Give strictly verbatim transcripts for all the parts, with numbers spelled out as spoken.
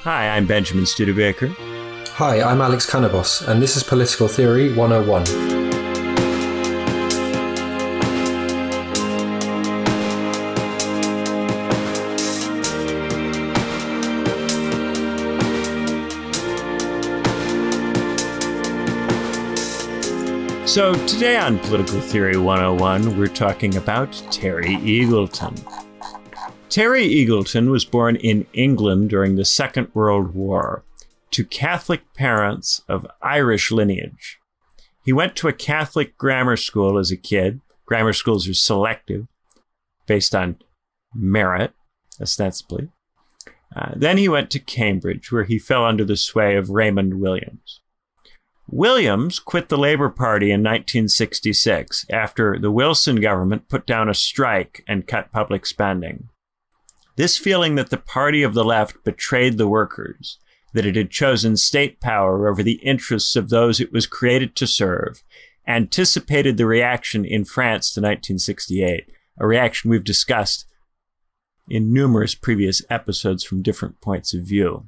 Hi, I'm Benjamin Studebaker. Hi, I'm Alex Canabos, and this is Political Theory one oh one. So today on Political Theory one oh one, we're talking about Terry Eagleton. Terry Eagleton was born in England during the Second World War to Catholic parents of Irish lineage. He went to a Catholic grammar school as a kid. Grammar schools are selective, based on merit, ostensibly. Uh, then he went to Cambridge, where he fell under the sway of Raymond Williams. Williams quit the Labour Party in nineteen sixty-six after the Wilson government put down a strike and cut public spending. This feeling that the party of the left betrayed the workers, that it had chosen state power over the interests of those it was created to serve, anticipated the reaction in France to nineteen sixty-eight, a reaction we've discussed in numerous previous episodes from different points of view.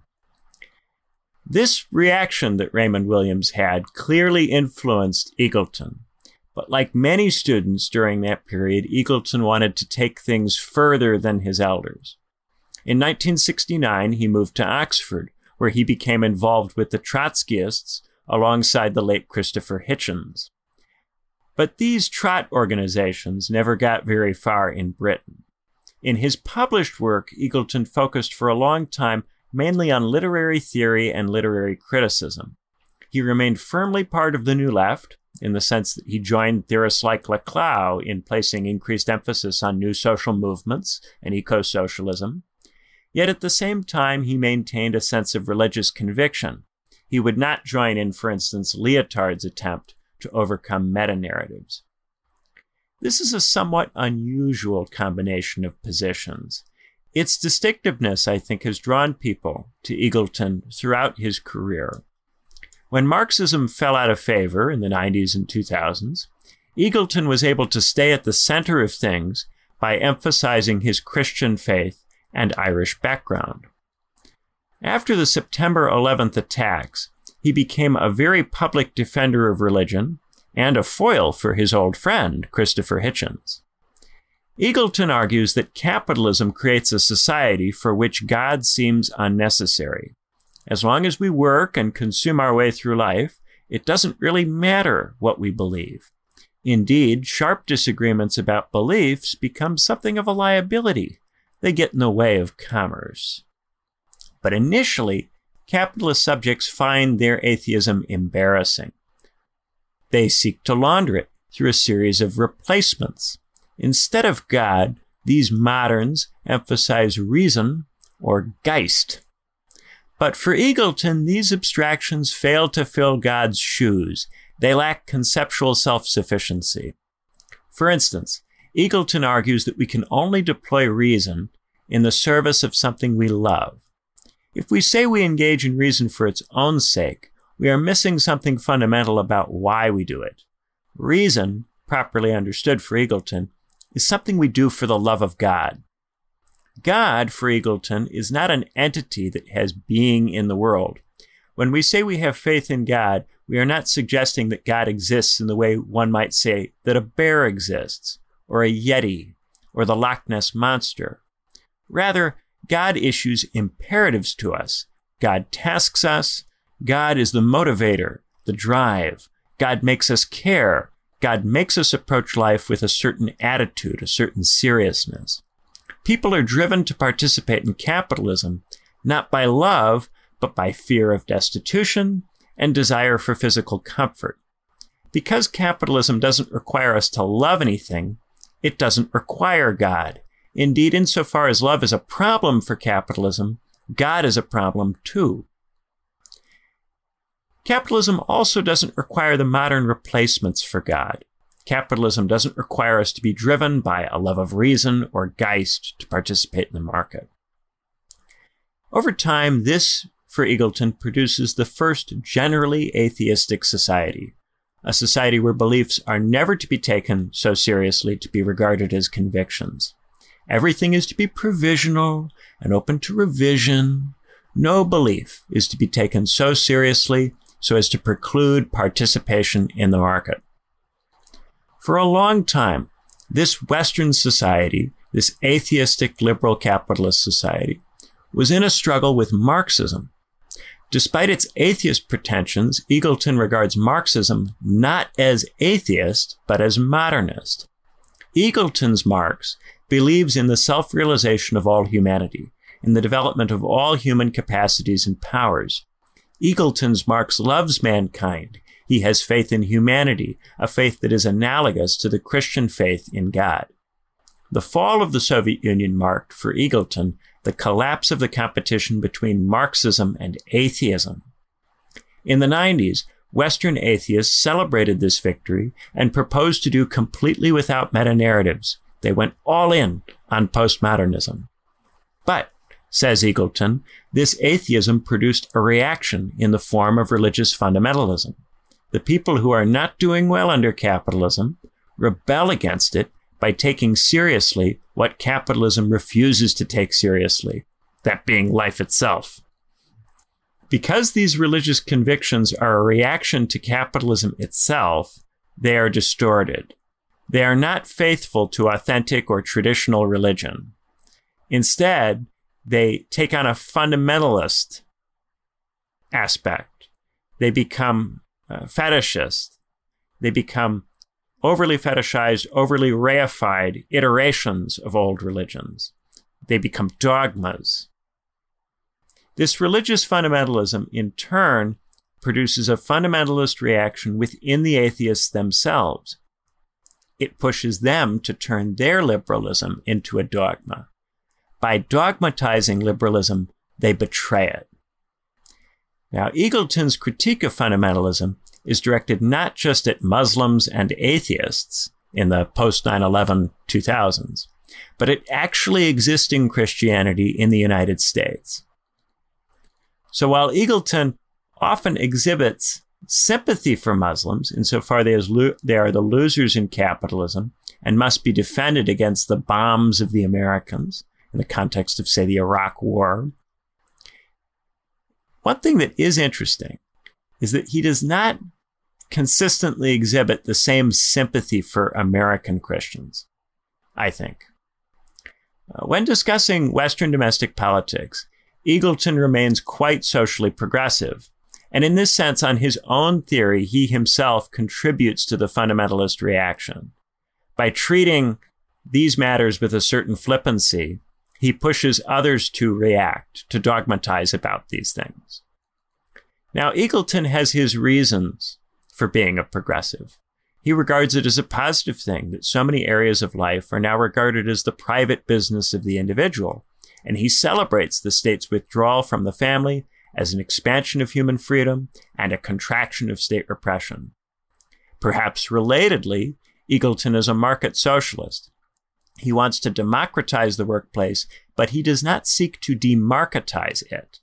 This reaction that Raymond Williams had clearly influenced Eagleton. But like many students during that period, Eagleton wanted to take things further than his elders. In nineteen sixty-nine, he moved to Oxford, where he became involved with the Trotskyists alongside the late Christopher Hitchens. But these Trot organizations never got very far in Britain. In his published work, Eagleton focused for a long time mainly on literary theory and literary criticism. He remained firmly part of the New Left, in the sense that he joined theorists like Laclau in placing increased emphasis on new social movements and eco-socialism. Yet at the same time, he maintained a sense of religious conviction. He would not join in, for instance, Lyotard's attempt to overcome meta-narratives. This is a somewhat unusual combination of positions. Its distinctiveness, I think, has drawn people to Eagleton throughout his career. When Marxism fell out of favor in the nineties and two thousands, Eagleton was able to stay at the center of things by emphasizing his Christian faith and Irish background. After the September eleventh attacks, he became a very public defender of religion and a foil for his old friend, Christopher Hitchens. Eagleton argues that capitalism creates a society for which God seems unnecessary. As long as we work and consume our way through life, it doesn't really matter what we believe. Indeed, sharp disagreements about beliefs become something of a liability. They get in the way of commerce. But initially, capitalist subjects find their atheism embarrassing. They seek to launder it through a series of replacements. Instead of God, these moderns emphasize reason or Geist. But for Eagleton, these abstractions fail to fill God's shoes. They lack conceptual self-sufficiency. For instance, Eagleton argues that we can only deploy reason in the service of something we love. If we say we engage in reason for its own sake, we are missing something fundamental about why we do it. Reason, properly understood for Eagleton, is something we do for the love of God. God, for Eagleton, is not an entity that has being in the world. When we say we have faith in God, we are not suggesting that God exists in the way one might say that a bear exists, or a Yeti, or the Loch Ness Monster. Rather, God issues imperatives to us. God tasks us. God is the motivator, the drive. God makes us care. God makes us approach life with a certain attitude, a certain seriousness. People are driven to participate in capitalism, not by love, but by fear of destitution and desire for physical comfort. Because capitalism doesn't require us to love anything, it doesn't require God. Indeed, insofar as love is a problem for capitalism, God is a problem too. Capitalism also doesn't require the modern replacements for God. Capitalism doesn't require us to be driven by a love of reason or Geist to participate in the market. Over time, this, for Eagleton, produces the first generally atheistic society, a society where beliefs are never to be taken so seriously to be regarded as convictions. Everything is to be provisional and open to revision. No belief is to be taken so seriously so as to preclude participation in the market. For a long time, this Western society, this atheistic liberal capitalist society, was in a struggle with Marxism. Despite its atheist pretensions, Eagleton regards Marxism not as atheist, but as modernist. Eagleton's Marx believes in the self-realization of all humanity, in the development of all human capacities and powers. Eagleton's Marx loves mankind. He has faith in humanity, a faith that is analogous to the Christian faith in God. The fall of the Soviet Union marked, for Eagleton, the collapse of the competition between Marxism and atheism. In the nineties, Western atheists celebrated this victory and proposed to do completely without meta-narratives. They went all in on postmodernism. But, says Eagleton, this atheism produced a reaction in the form of religious fundamentalism. The people who are not doing well under capitalism rebel against it by taking seriously what capitalism refuses to take seriously, that being life itself. Because these religious convictions are a reaction to capitalism itself, they are distorted. They are not faithful to authentic or traditional religion. Instead, they take on a fundamentalist aspect. They become uh, fetishist. They become overly fetishized, overly reified iterations of old religions. They become dogmas. This religious fundamentalism, in turn, produces a fundamentalist reaction within the atheists themselves. It pushes them to turn their liberalism into a dogma. By dogmatizing liberalism, they betray it. Now, Eagleton's critique of fundamentalism is directed not just at Muslims and atheists in the post nine eleven two thousands, but at actually existing Christianity in the United States. So while Eagleton often exhibits sympathy for Muslims insofar as lo- they are the losers in capitalism and must be defended against the bombs of the Americans in the context of, say, the Iraq War, one thing that is interesting is that he does not consistently exhibit the same sympathy for American Christians, I think. Uh, when discussing Western domestic politics, Eagleton remains quite socially progressive, and in this sense, on his own theory, he himself contributes to the fundamentalist reaction. By treating these matters with a certain flippancy, he pushes others to react, to dogmatize about these things. Now, Eagleton has his reasons for being a progressive. He regards it as a positive thing that so many areas of life are now regarded as the private business of the individual, and he celebrates the state's withdrawal from the family as an expansion of human freedom and a contraction of state repression. Perhaps relatedly, Eagleton is a market socialist. He wants to democratize the workplace, but he does not seek to demarketize it.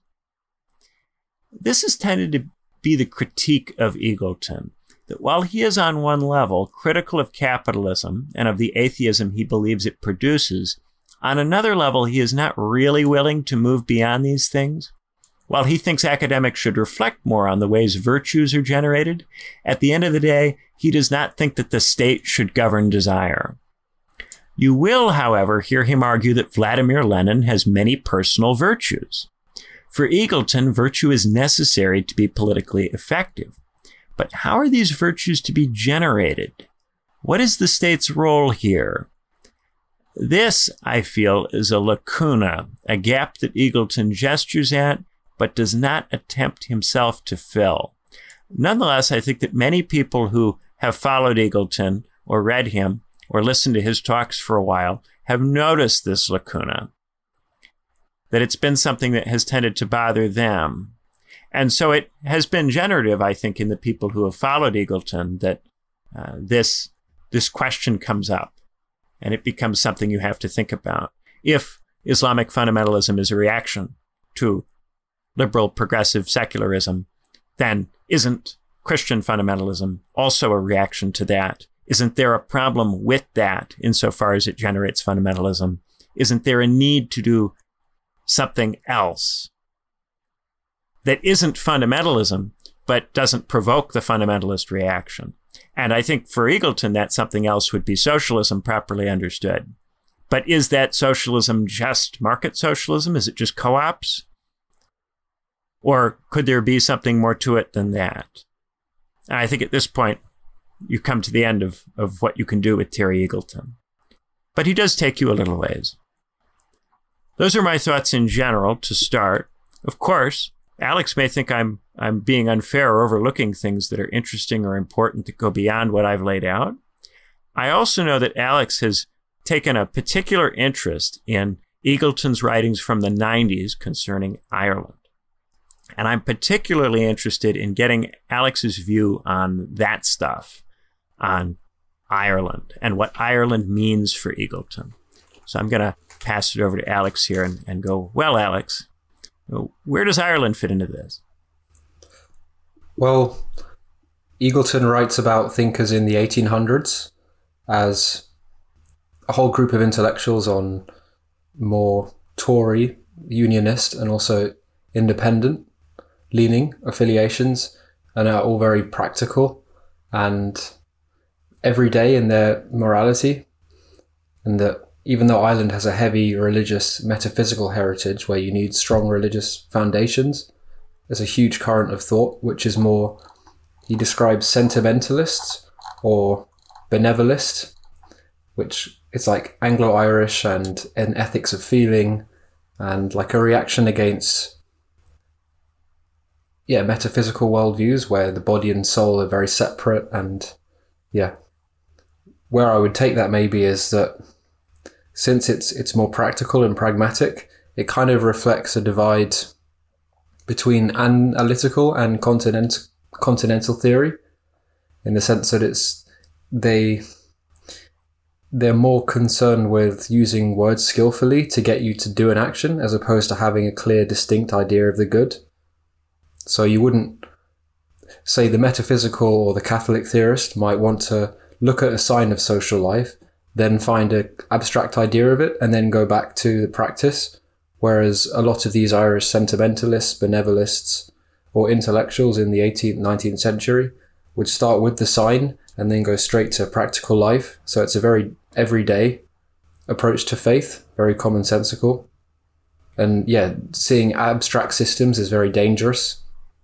This has tended to be the critique of Eagleton, that while he is on one level critical of capitalism and of the atheism he believes it produces, on another level he is not really willing to move beyond these things. While he thinks academics should reflect more on the ways virtues are generated, at the end of the day, he does not think that the state should govern desire. You will, however, hear him argue that Vladimir Lenin has many personal virtues. For Eagleton, virtue is necessary to be politically effective. But how are these virtues to be generated? What is the state's role here? This, I feel, is a lacuna, a gap that Eagleton gestures at, but does not attempt himself to fill. Nonetheless, I think that many people who have followed Eagleton or read him or listened to his talks for a while have noticed this lacuna, that it's been something that has tended to bother them. And so it has been generative, I think, in the people who have followed Eagleton that uh, this, this question comes up and it becomes something you have to think about. If Islamic fundamentalism is a reaction to liberal, progressive secularism, then isn't Christian fundamentalism also a reaction to that? Isn't there a problem with that insofar as it generates fundamentalism? Isn't there a need to do something else that isn't fundamentalism, but doesn't provoke the fundamentalist reaction. And I think for Eagleton, that something else would be socialism properly understood. But is that socialism just market socialism? Is it just co-ops? Or could there be something more to it than that? And I think at this point, you come to the end of, of what you can do with Terry Eagleton. But he does take you a little ways. Those are my thoughts in general to start. Of course, Alex may think I'm I'm being unfair or overlooking things that are interesting or important that go beyond what I've laid out. I also know that Alex has taken a particular interest in Eagleton's writings from the nineties concerning Ireland. And I'm particularly interested in getting Alex's view on that stuff, on Ireland and what Ireland means for Eagleton. So I'm going to pass it over to Alex here and, and go, well, Alex, where does Ireland fit into this? Well, Eagleton writes about thinkers in the eighteen hundreds as a whole group of intellectuals on more Tory, unionist, and also independent leaning affiliations, and are all very practical and everyday in their morality. And that even though Ireland has a heavy religious metaphysical heritage where you need strong religious foundations, there's a huge current of thought which is more, he describes sentimentalist or benevolist, which is like Anglo-Irish and an ethics of feeling and like a reaction against yeah, metaphysical worldviews where the body and soul are very separate. And yeah, where I would take that maybe is that since it's it's more practical and pragmatic, it kind of reflects a divide between analytical and continent, continental theory, in the sense that it's they they're more concerned with using words skillfully to get you to do an action as opposed to having a clear, distinct idea of the good. So you wouldn't say the metaphysical or the Catholic theorist might want to look at a sign of social life, then find an abstract idea of it, and then go back to the practice. Whereas a lot of these Irish sentimentalists, benevolentists, or intellectuals in the eighteenth, nineteenth century would start with the sign and then go straight to practical life. So it's a very everyday approach to faith, very commonsensical. And yeah, seeing abstract systems is very dangerous.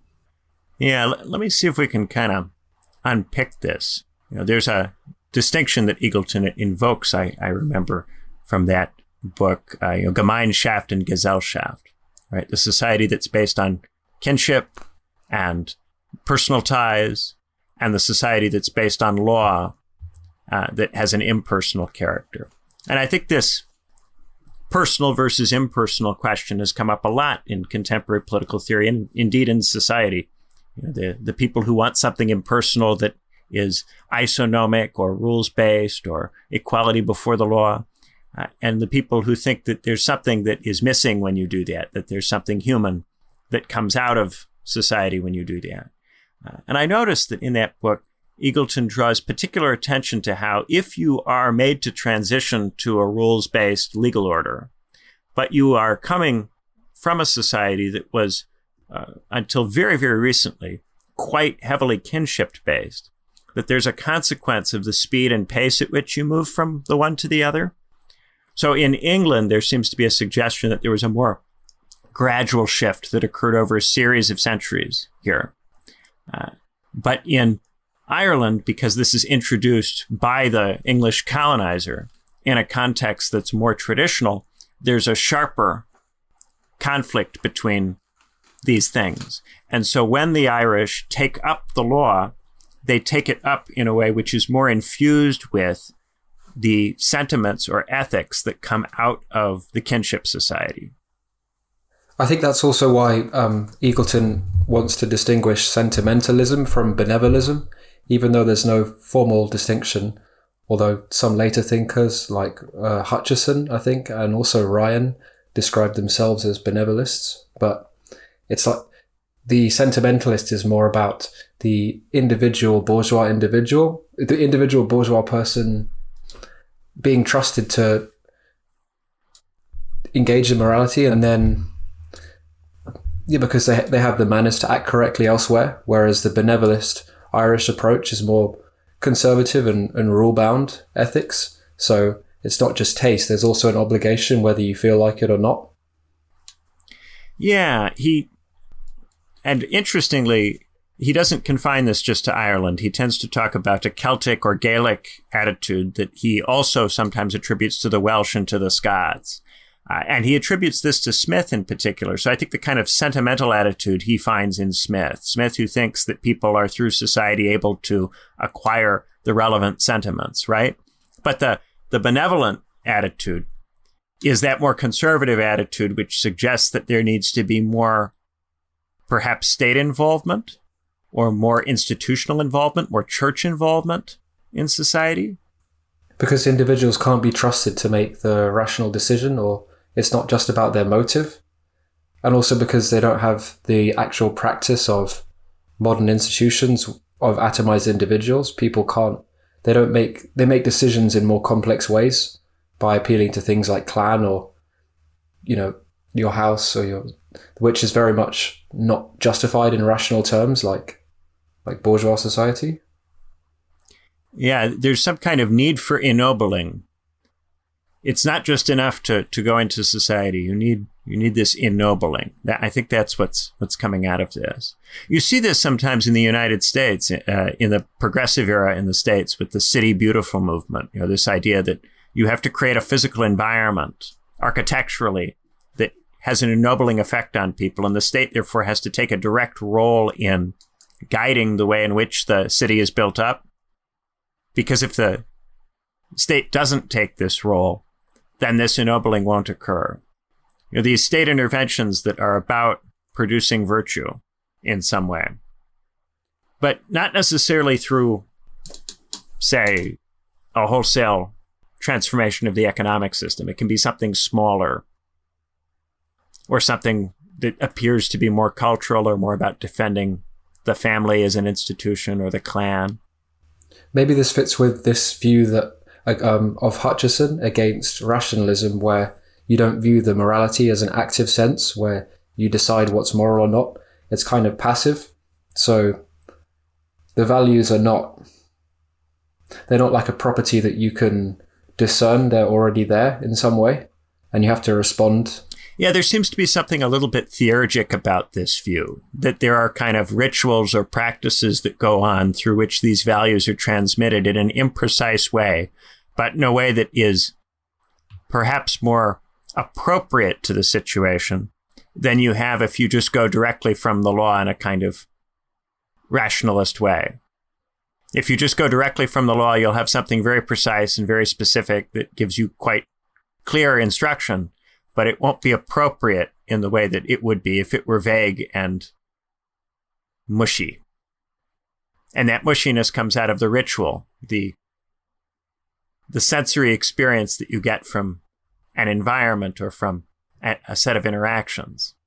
Yeah, let, let me see if we can kind of unpick this. You know, there's a distinction that Eagleton invokes, I, I remember, from that book, uh, you know, Gemeinschaft and Gesellschaft, right? The society that's based on kinship and personal ties, and the society that's based on law uh, that has an impersonal character. And I think this personal versus impersonal question has come up a lot in contemporary political theory and indeed in society. You know, the, the people who want something impersonal that is isonomic or rules-based or equality before the law, uh, and the people who think that there's something that is missing when you do that, that there's something human that comes out of society when you do that. Uh, and I noticed that in that book, Eagleton draws particular attention to how if you are made to transition to a rules-based legal order, but you are coming from a society that was, uh, until very, very recently, quite heavily kinship-based, that there's a consequence of the speed and pace at which you move from the one to the other. So in England, there seems to be a suggestion that there was a more gradual shift that occurred over a series of centuries here. Uh, but in Ireland, because this is introduced by the English colonizer in a context that's more traditional, there's a sharper conflict between these things. And so when the Irish take up the law, they take it up in a way which is more infused with the sentiments or ethics that come out of the kinship society. I think that's also why um, Eagleton wants to distinguish sentimentalism from benevolism, even though there's no formal distinction, although some later thinkers like uh, Hutcheson, I think, and also Ryan describe themselves as benevolists. But it's like the sentimentalist is more about the individual bourgeois individual, the individual bourgeois person being trusted to engage in morality and then Yeah, because they they have the manners to act correctly elsewhere, whereas the benevolist Irish approach is more conservative and, and rule-bound ethics. So it's not just taste, there's also an obligation whether you feel like it or not. Yeah, he... And interestingly, he doesn't confine this just to Ireland. He tends to talk about a Celtic or Gaelic attitude that he also sometimes attributes to the Welsh and to the Scots. Uh, and he attributes this to Smith in particular. So I think the kind of sentimental attitude he finds in Smith, Smith who thinks that people are through society able to acquire the relevant sentiments, right? But the, the benevolent attitude is that more conservative attitude, which suggests that there needs to be more, perhaps, state involvement or more institutional involvement, more church involvement in society. Because individuals can't be trusted to make the rational decision, or it's not just about their motive. And also because they don't have the actual practice of modern institutions of atomized individuals. People can't, they don't make, they make decisions in more complex ways by appealing to things like clan or, you know, your house or your, which is very much not justified in rational terms like, like bourgeois society. Yeah, there's some kind of need for ennobling. It's not just enough to, to go into society. You need you need this ennobling. That, I think that's what's what's coming out of this. You see this sometimes in the United States, uh, in the progressive era in the States with the City Beautiful movement. You know, this idea that you have to create a physical environment architecturally that has an ennobling effect on people, and the state therefore has to take a direct role in guiding the way in which the city is built up. Because if the state doesn't take this role, then this ennobling won't occur. You know, these state interventions that are about producing virtue in some way, but not necessarily through, say, a wholesale transformation of the economic system. It can be something smaller or something that appears to be more cultural or more about defending the family as an institution or the clan. Maybe this fits with this view that um, of Hutcheson against rationalism, where you don't view the morality as an active sense, where you decide what's moral or not. It's kind of passive. So the values are not, they're not like a property that you can discern. They're already there in some way, and you have to respond. Yeah, there seems to be something a little bit theurgic about this view, that there are kind of rituals or practices that go on through which these values are transmitted in an imprecise way, but in a way that is perhaps more appropriate to the situation than you have if you just go directly from the law in a kind of rationalist way. If you just go directly from the law, you'll have something very precise and very specific that gives you quite clear instruction, but it won't be appropriate in the way that it would be if it were vague and mushy. And that mushiness comes out of the ritual, the, the sensory experience that you get from an environment or from a, a set of interactions.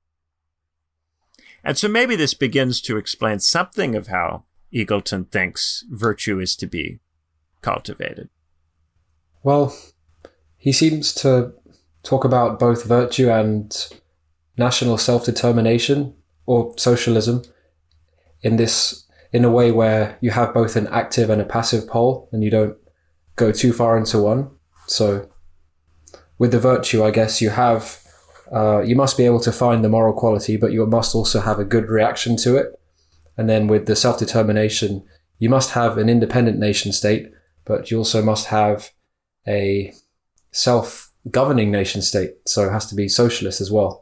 And so maybe this begins to explain something of how Eagleton thinks virtue is to be cultivated. Well, he seems to talk about both virtue and national self-determination or socialism in this, in a way where you have both an active and a passive pole, and you don't go too far into one. So with the virtue, I guess you have, uh, you must be able to find the moral quality, but you must also have a good reaction to it. And then with the self-determination, you must have an independent nation state, but you also must have a self-governing nation state. So it has to be socialist as well.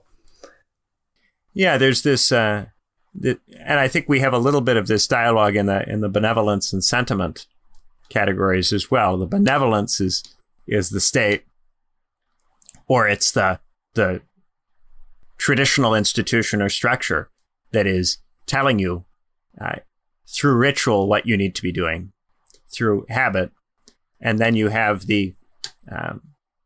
Yeah, there's this, uh, th- and I think we have a little bit of this dialogue in the in the benevolence and sentiment categories as well. The benevolence is is the state, or it's the the traditional institution or structure that is telling you uh, through ritual what you need to be doing, through habit. And then you have the um,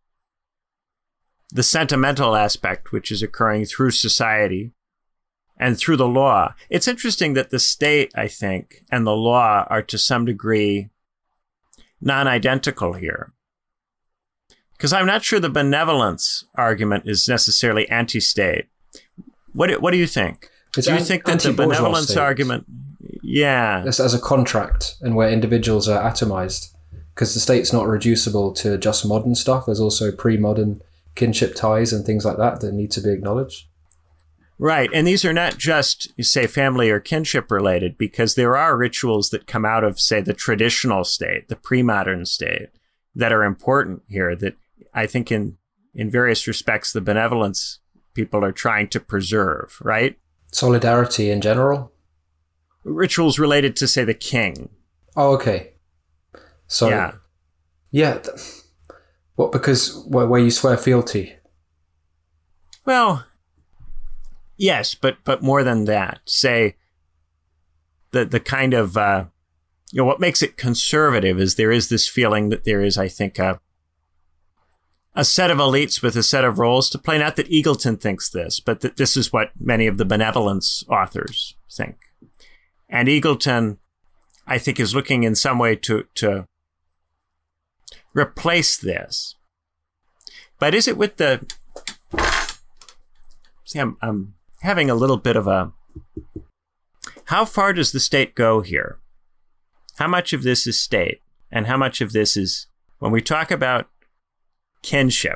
the sentimental aspect, which is occurring through society and through the law. It's interesting that the state, I think, and the law are to some degree non-identical here. Because I'm not sure the benevolence argument is necessarily anti-state. What do, what do you think? It's do you an, think that the benevolence state. argument... Yeah. It's as a contract and where individuals are atomized. Because the state's not reducible to just modern stuff. There's also pre-modern kinship ties and things like that that need to be acknowledged. Right. And these are not just, you say, family or kinship related, because there are rituals that come out of, say, the traditional state, the pre-modern state, that are important here that I think in, in various respects, the benevolence people are trying to preserve, right? Solidarity in general? Rituals related to, say, the king. Oh, okay. So, yeah. Yeah. What, because where, where you swear fealty? Well, yes, but but more than that. Say, the the kind of, uh, you know, what makes it conservative is there is this feeling that there is, I think, a, a set of elites with a set of roles to play. Not that Eagleton thinks this, but that this is what many of the benevolence authors think. And Eagleton, I think, is looking in some way to to replace this. But is it with the... See, I'm, I'm having a little bit of a... How far does the state go here? How much of this is state? And how much of this is... When we talk about kinship,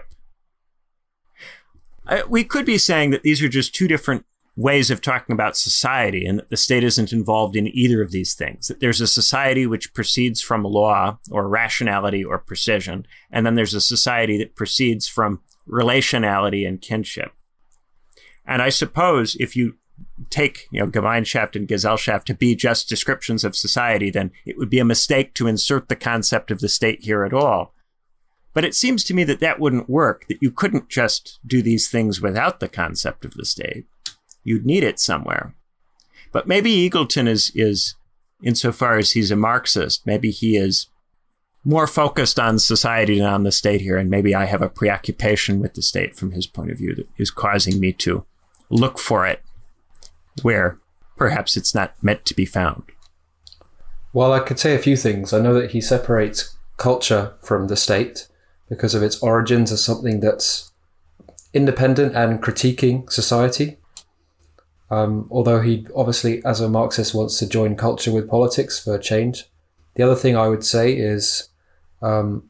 uh, we could be saying that these are just two different ways of talking about society, and that the state isn't involved in either of these things. That there's a society which proceeds from law or rationality or precision, and then there's a society that proceeds from relationality and kinship. And I suppose if you take, you know, Gemeinschaft and Gesellschaft to be just descriptions of society, then it would be a mistake to insert the concept of the state here at all. But it seems to me that that wouldn't work, that you couldn't just do these things without the concept of the state. You'd need it somewhere. But maybe Eagleton is, is, insofar as he's a Marxist, maybe he is more focused on society than on the state here, and maybe I have a preoccupation with the state from his point of view that is causing me to look for it where perhaps it's not meant to be found. Well, I could say a few things. I know that he separates culture from the state because of its origins as something that's independent and critiquing society. Um, although he obviously, as a Marxist, wants to join culture with politics for change. The other thing I would say is um,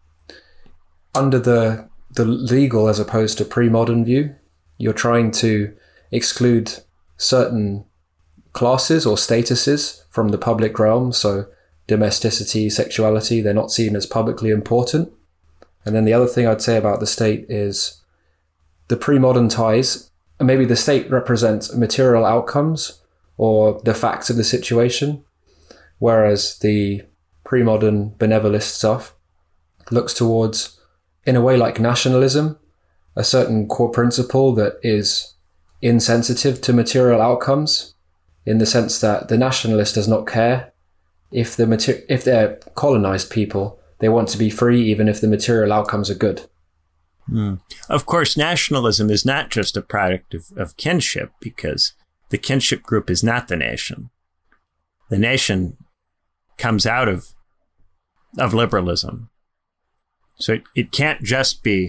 under the the legal as opposed to pre-modern view, you're trying to exclude certain classes or statuses from the public realm. So domesticity, sexuality, they're not seen as publicly important. And then the other thing I'd say about the state is the pre-modern ties. Maybe the state represents material outcomes or the facts of the situation, whereas the pre-modern benevolist stuff looks towards, in a way like nationalism, a certain core principle that is insensitive to material outcomes, in the sense that the nationalist does not care if the mater- if they're colonized people, they want to be free even if the material outcomes are good. Mm. Of course, nationalism is not just a product of, of kinship, because the kinship group is not the nation. The nation comes out of of liberalism. So it, it can't just be...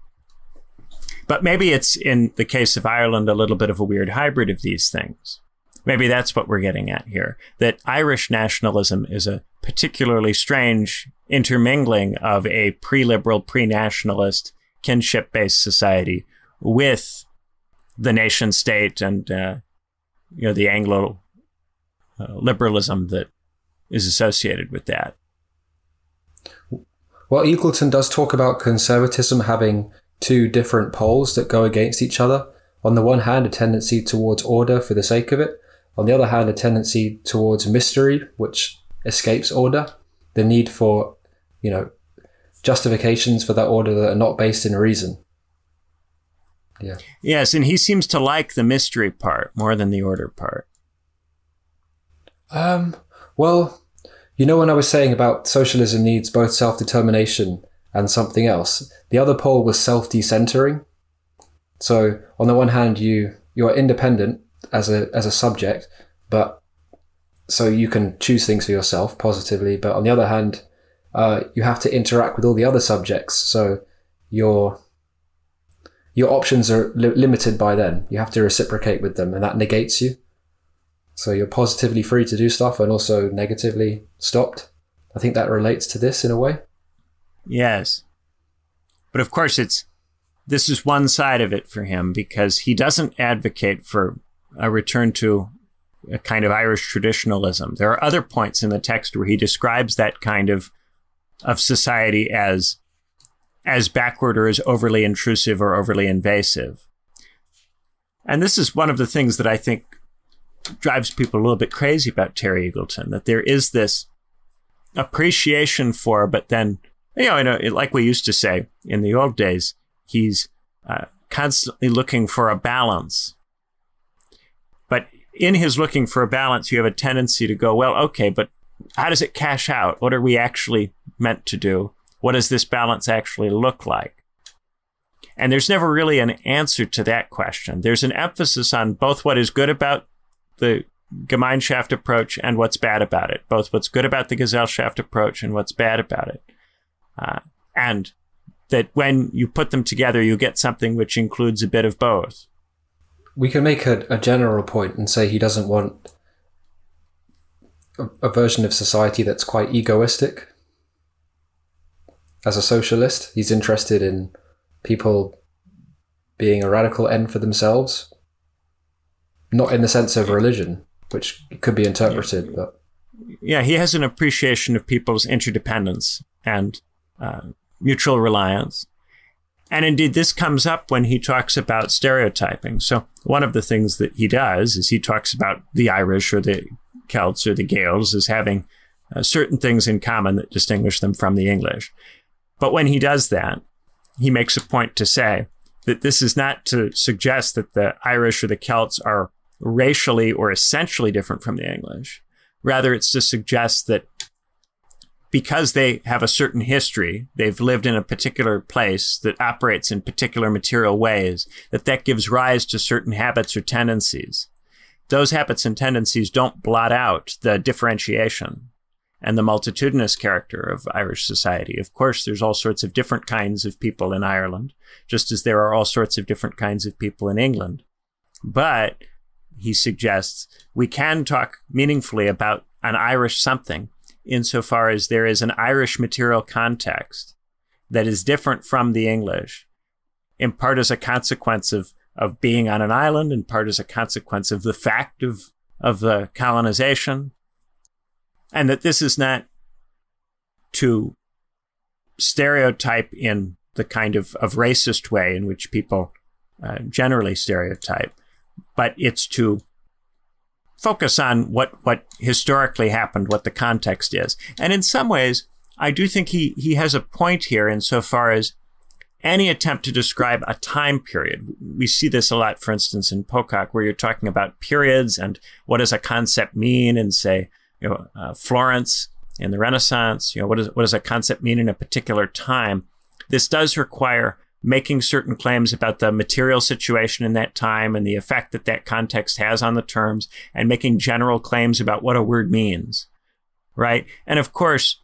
But maybe it's, in the case of Ireland, a little bit of a weird hybrid of these things. Maybe that's what we're getting at here, that Irish nationalism is a particularly strange intermingling of a pre-liberal, pre-nationalist, kinship-based society with the nation state and uh, you know the Anglo uh, liberalism that is associated with that. Well, Eagleton does talk about conservatism having two different poles that go against each other. On the one hand, a tendency towards order for the sake of it. On the other hand, a tendency towards mystery, which escapes order. The need for, you know, justifications for that order that are not based in reason. Yeah. Yes, and he seems to like the mystery part more than the order part. Um. Well, you know, when I was saying about socialism needs both self-determination and something else, the other pole was self-decentering. So on the one hand, you you're independent as a as a subject, but so you can choose things for yourself positively. But on the other hand, uh, you have to interact with all the other subjects. So you're your options are li- limited by then. You have to reciprocate with them, and that negates you. So you're positively free to do stuff and also negatively stopped. I think that relates to this in a way. Yes. But of course, it's this is one side of it for him, because he doesn't advocate for a return to a kind of Irish traditionalism. There are other points in the text where he describes that kind of of society as as backward or as overly intrusive or overly invasive. And this is one of the things that I think drives people a little bit crazy about Terry Eagleton, that there is this appreciation for, but then, you know, in a, like we used to say in the old days, he's uh, constantly looking for a balance. But in his looking for a balance, you have a tendency to go, well, okay, but how does it cash out? What are we actually meant to do? What does this balance actually look like? And there's never really an answer to that question. There's an emphasis on both what is good about the Gemeinschaft approach and what's bad about it, both what's good about the Gesellschaft approach and what's bad about it. Uh, and that when you put them together, you get something which includes a bit of both. We can make a, a general point and say he doesn't want a, a version of society that's quite egoistic. As a socialist, he's interested in people being a radical end for themselves, not in the sense of religion, which could be interpreted. But yeah, he has an appreciation of people's interdependence and uh, mutual reliance. And indeed, this comes up when he talks about stereotyping. So one of the things that he does is he talks about the Irish or the Celts or the Gaels as having uh, certain things in common that distinguish them from the English. But when he does that, he makes a point to say that this is not to suggest that the Irish or the Celts are racially or essentially different from the English. Rather, it's to suggest that because they have a certain history, they've lived in a particular place that operates in particular material ways, that that gives rise to certain habits or tendencies. Those habits and tendencies don't blot out the differentiation and the multitudinous character of Irish society. Of course, there's all sorts of different kinds of people in Ireland, just as there are all sorts of different kinds of people in England. But he suggests we can talk meaningfully about an Irish something insofar as there is an Irish material context that is different from the English, in part as a consequence of, of being on an island, in part as a consequence of the fact of, of the colonization, and that this is not to stereotype in the kind of, of racist way in which people uh, generally stereotype, but it's to focus on what, what historically happened, what the context is. And in some ways, I do think he, he has a point here insofar as any attempt to describe a time period. We see this a lot, for instance, in Pocock, where you're talking about periods and what does a concept mean in, say, you know, uh, Florence in the Renaissance. You know, what does what does a concept mean in a particular time? This does require making certain claims about the material situation in that time and the effect that that context has on the terms, and making general claims about what a word means, right? And of course,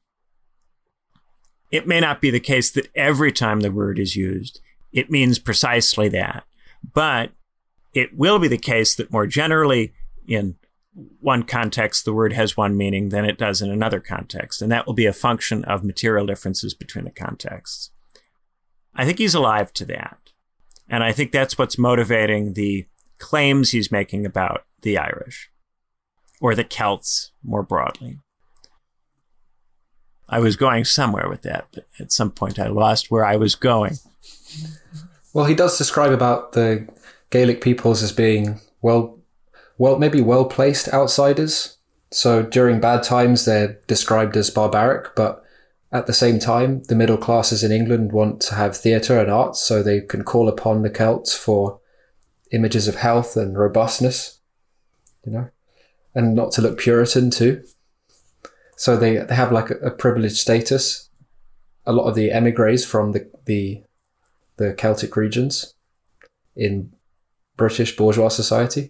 it may not be the case that every time the word is used, it means precisely that. But it will be the case that more generally, in one context, the word has one meaning than it does in another context. And that will be a function of material differences between the contexts. I think he's alive to that. And I think that's what's motivating the claims he's making about the Irish, or the Celts more broadly. I was going somewhere with that, but at some point I lost where I was going. Well, he does describe about the Gaelic peoples as being, well, well, maybe well-placed outsiders. So during bad times, they're described as barbaric, but at the same time, the middle classes in England want to have theatre and arts, so they can call upon the Celts for images of health and robustness, you know, and not to look Puritan too. So they, they have like a, a privileged status. A lot of the emigres from the, the the Celtic regions in British bourgeois society.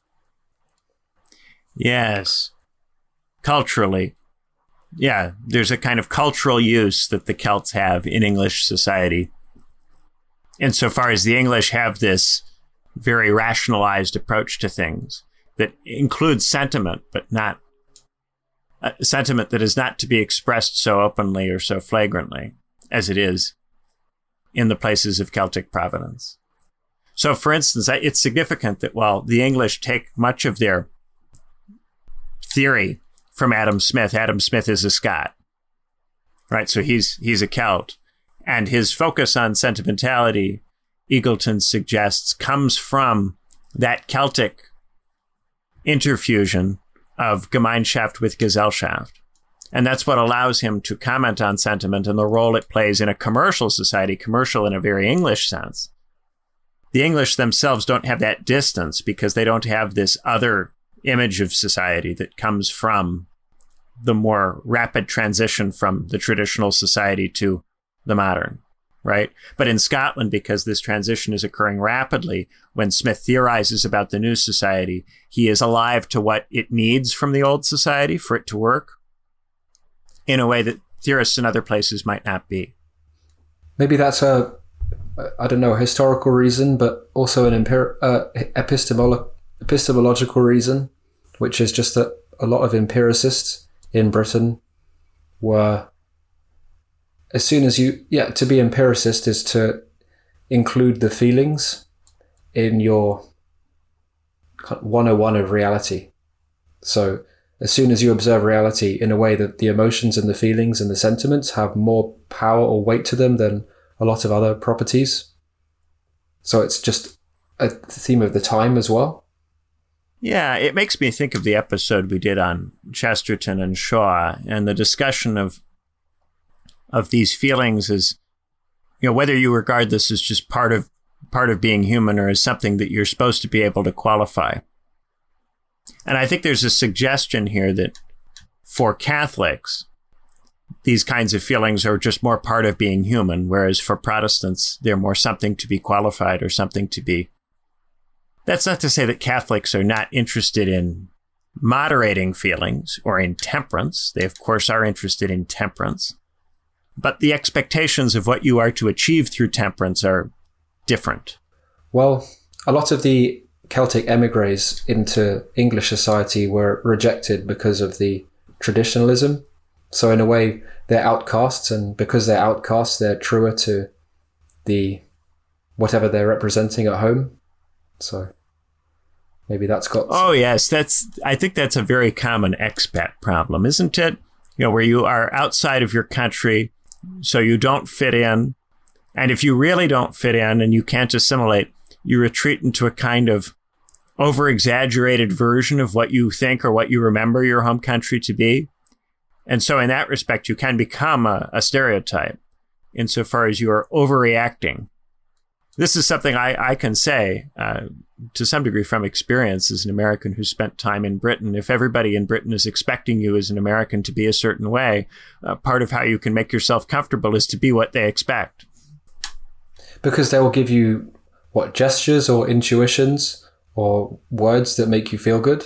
Yes. Culturally. Yeah, there's a kind of cultural use that the Celts have in English society insofar as the English have this very rationalized approach to things that includes sentiment, but not a sentiment that is not to be expressed so openly or so flagrantly as it is in the places of Celtic provenance. So, for instance, it's significant that while the English take much of their theory from Adam Smith, Adam Smith is a Scot, right? So he's he's a Celt. And his focus on sentimentality, Eagleton suggests, comes from that Celtic interfusion of Gemeinschaft with Gesellschaft. And that's what allows him to comment on sentiment and the role it plays in a commercial society, commercial in a very English sense. The English themselves don't have that distance because they don't have this other image of society that comes from the more rapid transition from the traditional society to the modern, right? But in Scotland, because this transition is occurring rapidly, when Smith theorizes about the new society, he is alive to what it needs from the old society for it to work in a way that theorists in other places might not be. Maybe that's a, I don't know, a historical reason, but also an empir- uh, epistemolo- epistemological reason, which is just that a lot of empiricists in Britain were, as soon as you, yeah, to be empiricist is to include the feelings in your one oh one of reality. So as soon as you observe reality in a way that the emotions and the feelings and the sentiments have more power or weight to them than a lot of other properties. So it's just a theme of the time as well. Yeah, it makes me think of the episode we did on Chesterton and Shaw and the discussion of of these feelings as, you know, whether you regard this as just part of part of being human or as something that you're supposed to be able to qualify. And I think there's a suggestion here that for Catholics, these kinds of feelings are just more part of being human, whereas for Protestants, they're more something to be qualified or something to be. That's not to say that Catholics are not interested in moderating feelings or in temperance. They, of course, are interested in temperance. But the expectations of what you are to achieve through temperance are different. Well, a lot of the Celtic emigres into English society were rejected because of the traditionalism. So in a way, they're outcasts, and because they're outcasts, they're truer to the whatever they're representing at home. So maybe that's got... Oh, yes. That's. I think that's a very common expat problem, isn't it? You know, where you are outside of your country, so you don't fit in. And if you really don't fit in and you can't assimilate, you retreat into a kind of over-exaggerated version of what you think or what you remember your home country to be. And so in that respect, you can become a, a stereotype insofar as you are overreacting. This is something I, I can say uh, to some degree from experience as an American who spent time in Britain. If everybody in Britain is expecting you as an American to be a certain way, uh, part of how you can make yourself comfortable is to be what they expect. Because they will give you, what, gestures or intuitions or words that make you feel good?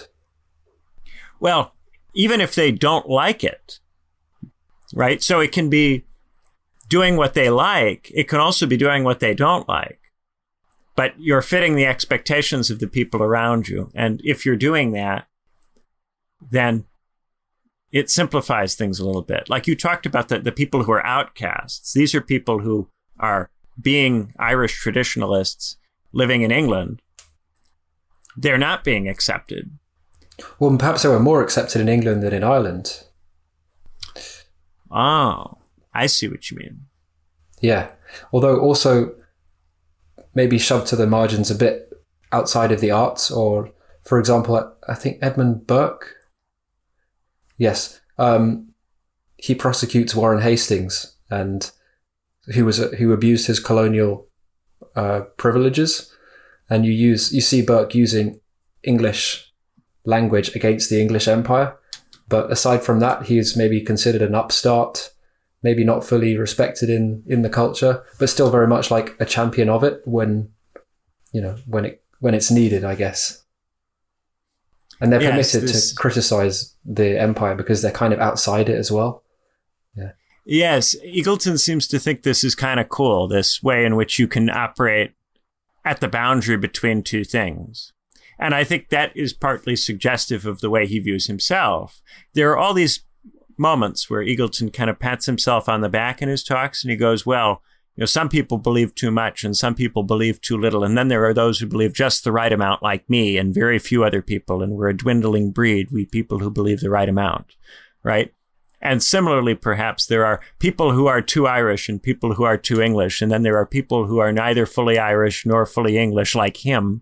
Well, even if they don't like it, right? So it can be doing what they like. It can also be doing what they don't like. But you're fitting the expectations of the people around you. And if you're doing that, then it simplifies things a little bit. Like you talked about the, the people who are outcasts. These are people who are being Irish traditionalists living in England. They're not being accepted. Well, perhaps they were more accepted in England than in Ireland. Oh, I see what you mean. Yeah. Although also maybe shoved to the margins a bit outside of the arts, or, for example, I think Edmund Burke. Yes. Um, he prosecutes Warren Hastings, and who was who abused his colonial uh, privileges. And you use you see Burke using English language against the English Empire. But aside from that, he is maybe considered an upstart, maybe not fully respected in, in the culture, but still very much like a champion of it when, you know, when it when it's needed, I guess. And they're yes, permitted this... to criticize the empire because they're kind of outside it as well. Yeah. Yes, Eagleton seems to think this is kind of cool, this way in which you can operate at the boundary between two things. And I think that is partly suggestive of the way he views himself. There are all these moments where Eagleton kind of pats himself on the back in his talks, and he goes, well, you know, some people believe too much and some people believe too little. And then there are those who believe just the right amount, like me, and very few other people. And we're a dwindling breed, we people who believe the right amount, right? And similarly, perhaps there are people who are too Irish and people who are too English. And then there are people who are neither fully Irish nor fully English, like him,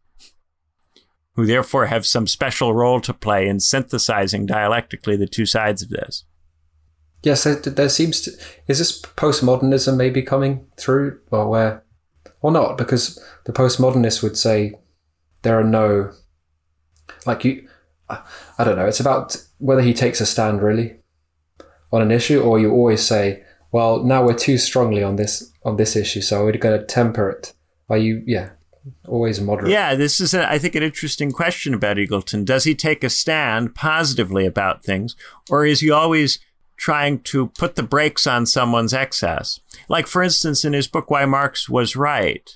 who therefore have some special role to play in synthesizing dialectically the two sides of this. Yes, there, there seems to... Is this postmodernism maybe coming through? Or where... Or not, because the postmodernists would say there are no... Like you... I don't know, it's about whether he takes a stand, really, on an issue, or you always say, well, now we're too strongly on this on this issue, so we're going to temper it. Are you... Yeah. Always moderate. Yeah, this is, a, I think, an interesting question about Eagleton. Does he take a stand positively about things, or is he always trying to put the brakes on someone's excess? Like, for instance, in his book, Why Marx Was Right,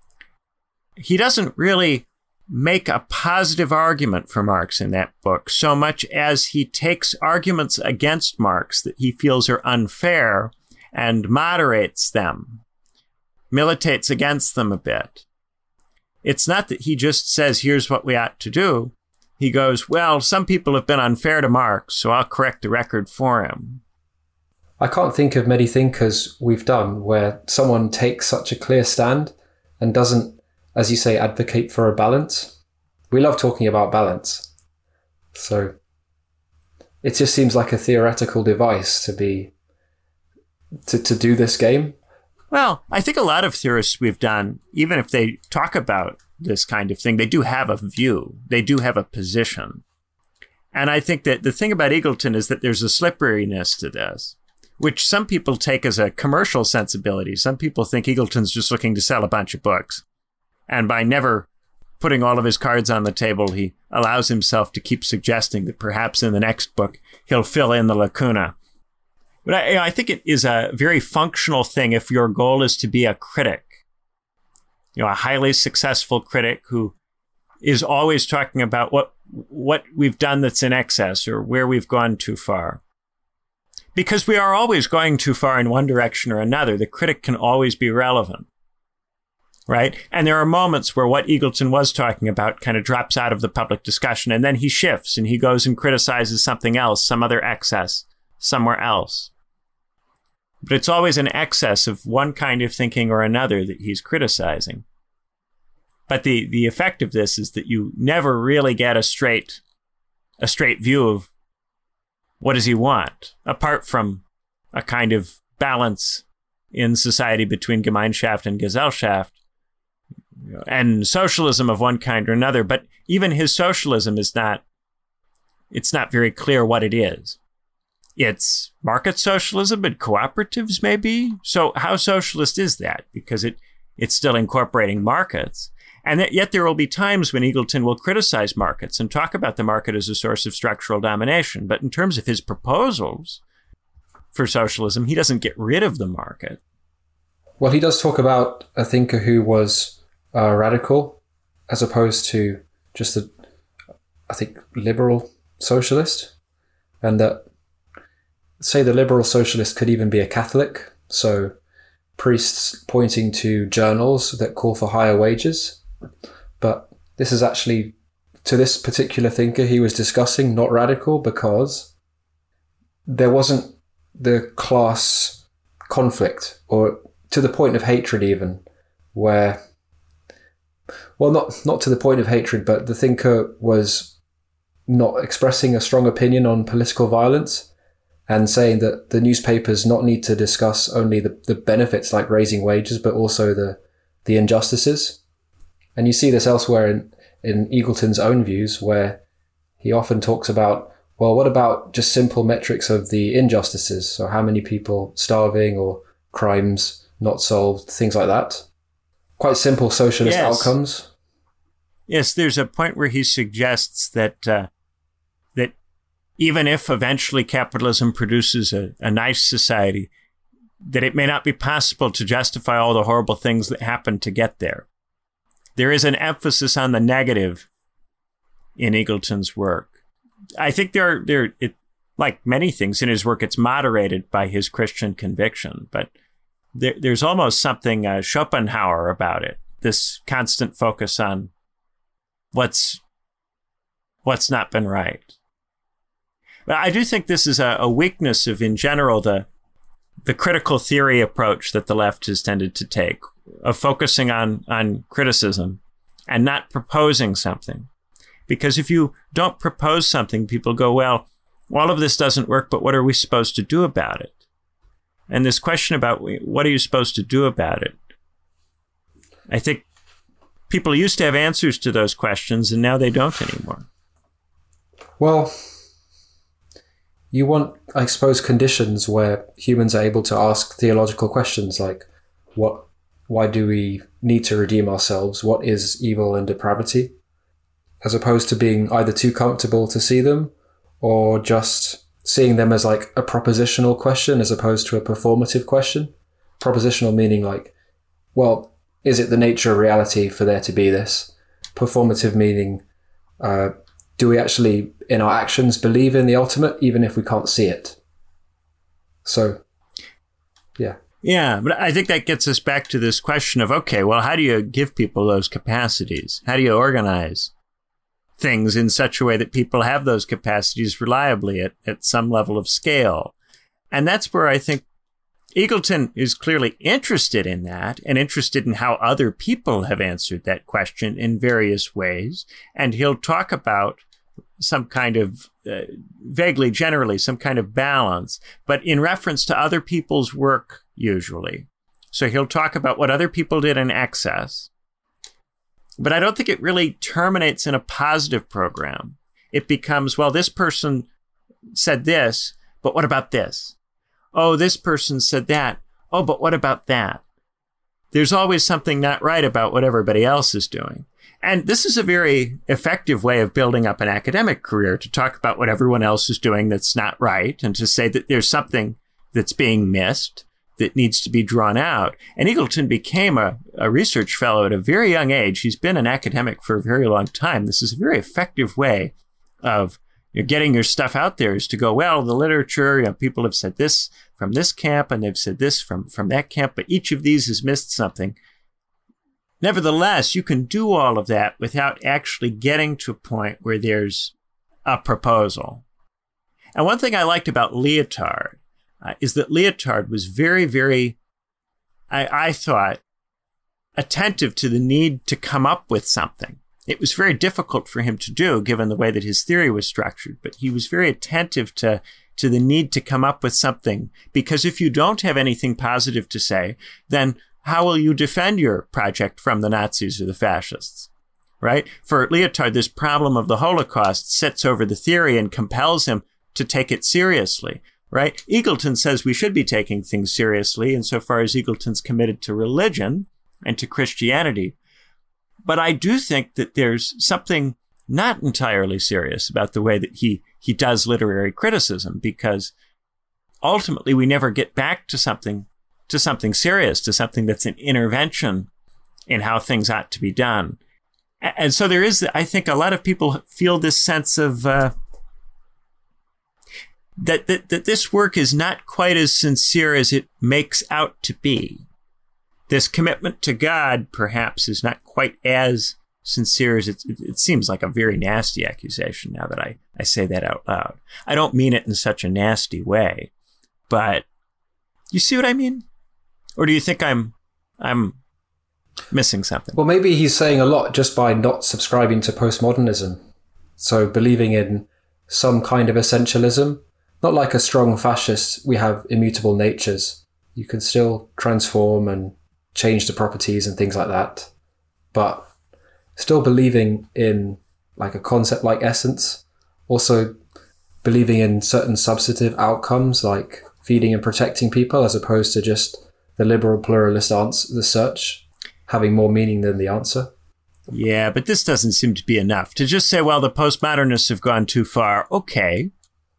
he doesn't really make a positive argument for Marx in that book so much as he takes arguments against Marx that he feels are unfair and moderates them, militates against them a bit. It's not that he just says, here's what we ought to do. He goes, well, some people have been unfair to Marx, so I'll correct the record for him. I can't think of many thinkers we've done where someone takes such a clear stand and doesn't, as you say, advocate for a balance. We love talking about balance. So it just seems like a theoretical device to be, to, to do this game. Well, I think a lot of theorists we've done, even if they talk about this kind of thing, they do have a view. They do have a position. And I think that the thing about Eagleton is that there's a slipperiness to this, which some people take as a commercial sensibility. Some people think Eagleton's just looking to sell a bunch of books. And by never putting all of his cards on the table, he allows himself to keep suggesting that perhaps in the next book, he'll fill in the lacuna. But I, I think it is a very functional thing if your goal is to be a critic, you know, a highly successful critic who is always talking about what what we've done that's in excess or where we've gone too far. Because we are always going too far in one direction or another. The critic can always be relevant, right? And there are moments where what Eagleton was talking about kind of drops out of the public discussion, and then he shifts and he goes and criticizes something else, some other excess somewhere else. But it's always an excess of one kind of thinking or another that he's criticizing. But the, the effect of this is that you never really get a straight a straight view of what does he want, apart from a kind of balance in society between Gemeinschaft and Gesellschaft, and socialism of one kind or another. But even his socialism is not, it's not very clear what it is. It's market socialism and cooperatives, maybe. So how socialist is that? Because it it's still incorporating markets. And yet there will be times when Eagleton will criticize markets and talk about the market as a source of structural domination. But in terms of his proposals for socialism, he doesn't get rid of the market. Well, he does talk about a thinker who was uh, radical as opposed to just a, I think, liberal socialist. And that, say the liberal socialist could even be a Catholic, so priests pointing to journals that call for higher wages. But this is actually, to this particular thinker he was discussing, not radical, because there wasn't the class conflict, or to the point of hatred even, where, well, not, not to the point of hatred, but the thinker was not expressing a strong opinion on political violence, and saying that the newspapers not need to discuss only the, the benefits like raising wages, but also the, the injustices. And you see this elsewhere in, in Eagleton's own views, where he often talks about, well, what about just simple metrics of the injustices? So how many people starving or crimes not solved, things like that. Quite simple socialist yes. outcomes. Yes, there's a point where he suggests that uh, that even if eventually capitalism produces a, a nice society, that it may not be possible to justify all the horrible things that happen to get there. There is an emphasis on the negative in Eagleton's work. I think there, there, it, like many things in his work, it's moderated by his Christian conviction, but there, there's almost something uh, Schopenhauer about it. This constant focus on what's what's not been right. But I do think this is a, a weakness of, in general, the the critical theory approach that the left has tended to take, of focusing on, on criticism and not proposing something. Because if you don't propose something, people go, well, all of this doesn't work, but what are we supposed to do about it? And this question about what are you supposed to do about it? I think people used to have answers to those questions, and now they don't anymore. Well, you want, I suppose, conditions where humans are able to ask theological questions like, what, why do we need to redeem ourselves? What is evil and depravity? As opposed to being either too comfortable to see them or just seeing them as like a propositional question as opposed to a performative question. Propositional meaning like, well, is it the nature of reality for there to be this? Performative meaning, uh, do we actually, in our actions, believe in the ultimate, even if we can't see it? So, yeah. Yeah, but I think that gets us back to this question of, okay, well, how do you give people those capacities? How do you organize things in such a way that people have those capacities reliably at, at some level of scale? And that's where I think Eagleton is clearly interested in that, and interested in how other people have answered that question in various ways. And he'll talk about some kind of, uh, vaguely, generally, some kind of balance, but in reference to other people's work, usually. So he'll talk about what other people did in excess. But I don't think it really terminates in a positive program. It becomes, well, this person said this, but what about this? Oh, this person said that. Oh, but what about that? There's always something not right about what everybody else is doing. And this is a very effective way of building up an academic career, to talk about what everyone else is doing that's not right, and to say that there's something that's being missed that needs to be drawn out. And Eagleton became a, a research fellow at a very young age. He's been an academic for a very long time. This is a very effective way of You're getting your stuff out there, is to go, well, the literature, you know, people have said this from this camp, and they've said this from, from that camp, but each of these has missed something. Nevertheless, you can do all of that without actually getting to a point where there's a proposal. And one thing I liked about Lyotard uh, is that Lyotard was very, very, I, I thought, attentive to the need to come up with something. It was very difficult for him to do, given the way that his theory was structured, but he was very attentive to, to the need to come up with something, because if you don't have anything positive to say, then how will you defend your project from the Nazis or the fascists, right? For Lyotard, this problem of the Holocaust sits over the theory and compels him to take it seriously, right? Eagleton says we should be taking things seriously insofar as Eagleton's committed to religion and to Christianity. But I do think that there's something not entirely serious about the way that he, he does literary criticism, because ultimately we never get back to something to something serious, to something that's an intervention in how things ought to be done. And so there is, I think a lot of people feel this sense of uh, that, that, that this work is not quite as sincere as it makes out to be. This commitment to God, perhaps, is not quite as sincere as it, it, it seems like a very nasty accusation now that I, I say that out loud. I don't mean it in such a nasty way, but you see what I mean? Or do you think I'm I'm missing something? Well, maybe he's saying a lot just by not subscribing to postmodernism. So believing in some kind of essentialism, not like a strong fascist, we have immutable natures. You can still transform and change the properties and things like that, but still believing in like a concept like essence, also believing in certain substantive outcomes like feeding and protecting people, as opposed to just the liberal pluralist answer, the search having more meaning than the answer. Yeah, but this doesn't seem to be enough to just say, well, the postmodernists have gone too far. Okay,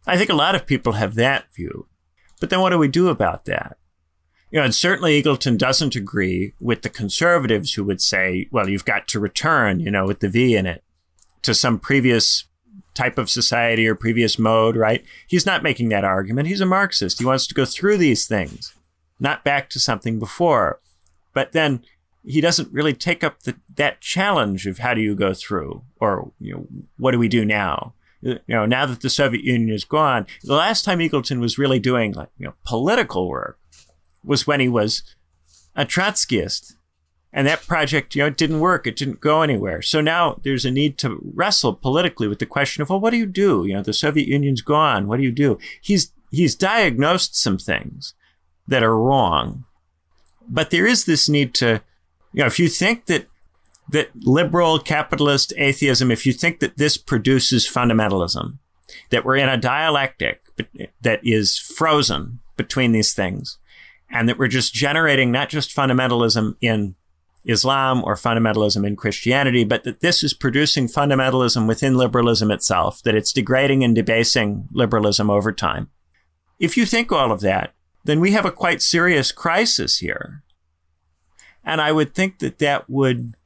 I think a lot of people have that view. But then what do we do about that? You know, and certainly Eagleton doesn't agree with the conservatives who would say, well, you've got to return, you know, with the V in it, to some previous type of society or previous mode, right? He's not making that argument. He's a Marxist. He wants to go through these things, not back to something before. But then he doesn't really take up the, that challenge of how do you go through, or, you know, what do we do now? You know, now that the Soviet Union is gone, the last time Eagleton was really doing, like, you know, political work was when he was a Trotskyist. And that project, you know, it didn't work. It didn't go anywhere. So now there's a need to wrestle politically with the question of, well, what do you do? You know, the Soviet Union's gone. What do you do? He's he's diagnosed some things that are wrong. But there is this need to, you know, if you think that that liberal capitalist atheism, if you think that this produces fundamentalism, that we're in a dialectic that is frozen between these things, and that we're just generating not just fundamentalism in Islam or fundamentalism in Christianity, but that this is producing fundamentalism within liberalism itself, that it's degrading and debasing liberalism over time. If you think all of that, then we have a quite serious crisis here. And I would think that that would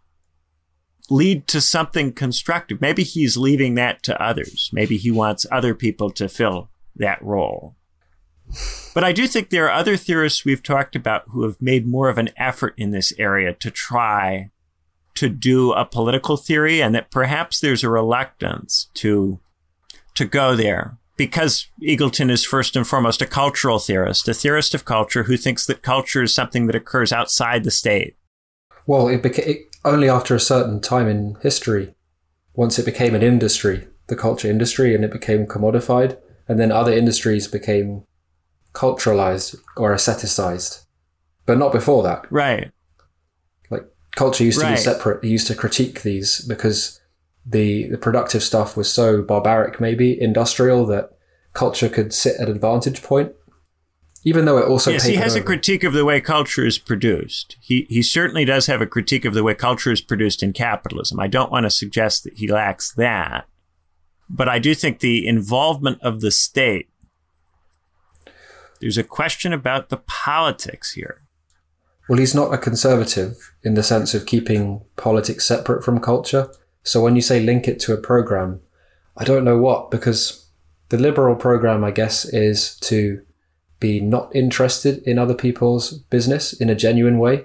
lead to something constructive. Maybe he's leaving that to others. Maybe he wants other people to fill that role. But I do think there are other theorists we've talked about who have made more of an effort in this area to try to do a political theory, and that perhaps there's a reluctance to, to go there. Because Eagleton is first and foremost a cultural theorist, a theorist of culture who thinks that culture is something that occurs outside the state. Well, it beca- it, only after a certain time in history, once it became an industry, the culture industry, and it became commodified, and then other industries became culturalized or aestheticized, but not before that. Right. Like, culture used to right. be separate. It used to critique these because the the productive stuff was so barbaric, maybe industrial, that culture could sit at an vantage point, even though it also yes, he has over. a critique of the way culture is produced. He he certainly does have a critique of the way culture is produced in capitalism. I don't want to suggest that he lacks that, but I do think the involvement of the state, there's a question about the politics here. Well, he's not a conservative in the sense of keeping politics separate from culture. So when you say link it to a program, I don't know what, because the liberal program, I guess, is to be not interested in other people's business in a genuine way.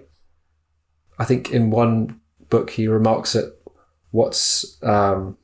I think in one book he remarks that what's, um,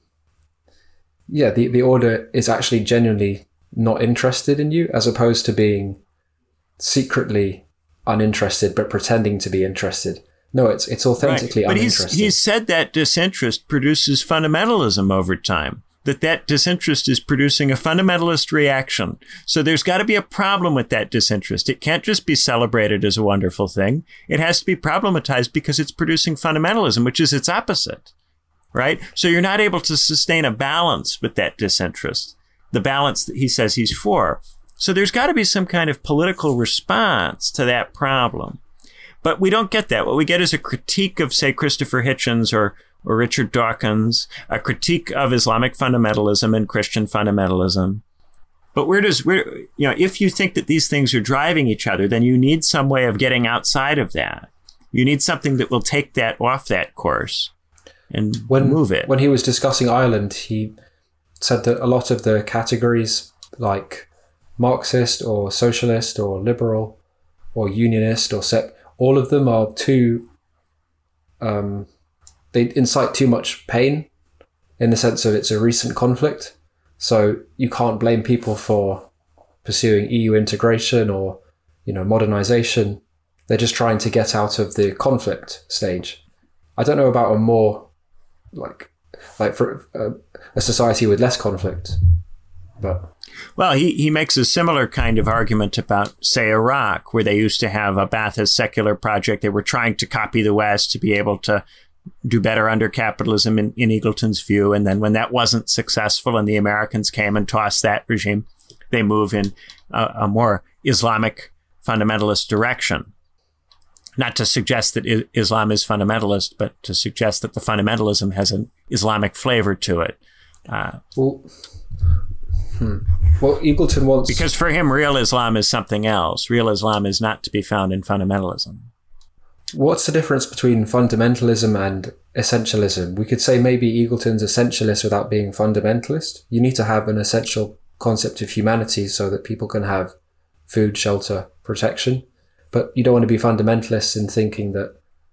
yeah, the, the order is actually genuinely not interested in you, as opposed to being secretly uninterested but pretending to be interested. No, it's it's authentically right. But uninterested. He's, he's said that disinterest produces fundamentalism over time, that that disinterest is producing a fundamentalist reaction. So there's got to be a problem with that disinterest. It can't just be celebrated as a wonderful thing. It has to be problematized because it's producing fundamentalism, which is its opposite, right? So you're not able to sustain a balance with that disinterest, the balance that he says he's for. So there's got to be some kind of political response to that problem. But we don't get that. What we get is a critique of, say, Christopher Hitchens or, or Richard Dawkins, a critique of Islamic fundamentalism and Christian fundamentalism. But where does, where, you know, if you think that these things are driving each other, then you need some way of getting outside of that. You need something that will take that off that course and when, move it. When he was discussing Ireland, he said that a lot of the categories like Marxist or socialist or liberal or unionist or sec, all of them are too, um, they incite too much pain in the sense of it's a recent conflict. So you can't blame people for pursuing E U integration or, you know, modernization. They're just trying to get out of the conflict stage. I don't know about a more like, like for a, a society with less conflict, but. Well, he, he makes a similar kind of argument about, say, Iraq, where they used to have a Ba'athist secular project. They were trying to copy the West to be able to do better under capitalism in, in Eagleton's view. And then when that wasn't successful and the Americans came and tossed that regime, they move in a, a more Islamic fundamentalist direction. Not to suggest that I- Islam is fundamentalist, but to suggest that the fundamentalism has an Islamic flavor to it. Uh, well, Hmm. Well, Eagleton wants... Because for him, real Islam is something else. Real Islam is not to be found in fundamentalism. What's the difference between fundamentalism and essentialism? We could say maybe Eagleton's essentialist without being fundamentalist. You need to have an essential concept of humanity so that people can have food, shelter, protection. But you don't want to be fundamentalist in thinking that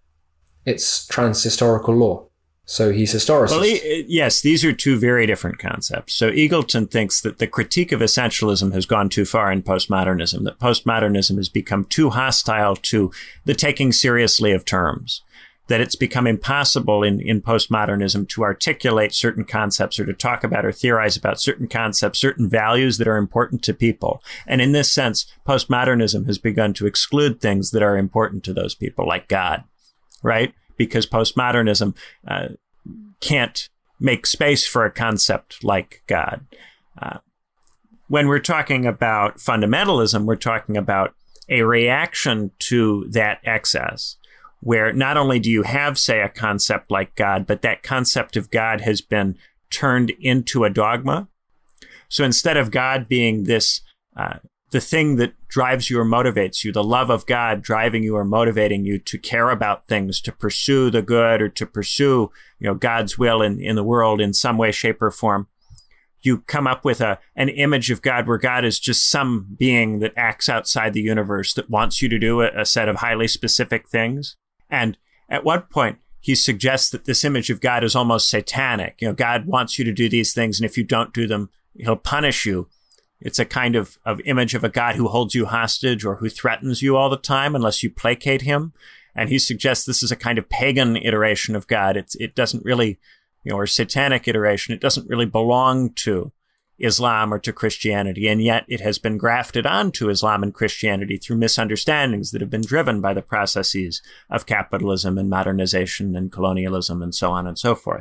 it's trans-historical law. So he's historicist. Well, he, yes, these are two very different concepts. So Eagleton thinks that the critique of essentialism has gone too far in postmodernism, that postmodernism has become too hostile to the taking seriously of terms, that it's become impossible in, in postmodernism to articulate certain concepts or to talk about or theorize about certain concepts, certain values that are important to people. And in this sense, postmodernism has begun to exclude things that are important to those people, like God, right? Because postmodernism uh, can't make space for a concept like God. Uh, when we're talking about fundamentalism, we're talking about a reaction to that excess, where not only do you have, say, a concept like God, but that concept of God has been turned into a dogma. So instead of God being this, uh, the thing that drives you or motivates you, the love of God driving you or motivating you to care about things, to pursue the good or to pursue, you know, God's will in, in the world in some way, shape, or form, you come up with a an image of God where God is just some being that acts outside the universe that wants you to do a, a set of highly specific things. And at one point, he suggests that this image of God is almost satanic. You know, God wants you to do these things, and if you don't do them, he'll punish you. It's a kind of, of image of a God who holds you hostage or who threatens you all the time unless you placate him. And he suggests this is a kind of pagan iteration of God. It's, it doesn't really, you know, or satanic iteration. It doesn't really belong to Islam or to Christianity. And yet it has been grafted onto Islam and Christianity through misunderstandings that have been driven by the processes of capitalism and modernization and colonialism and so on and so forth.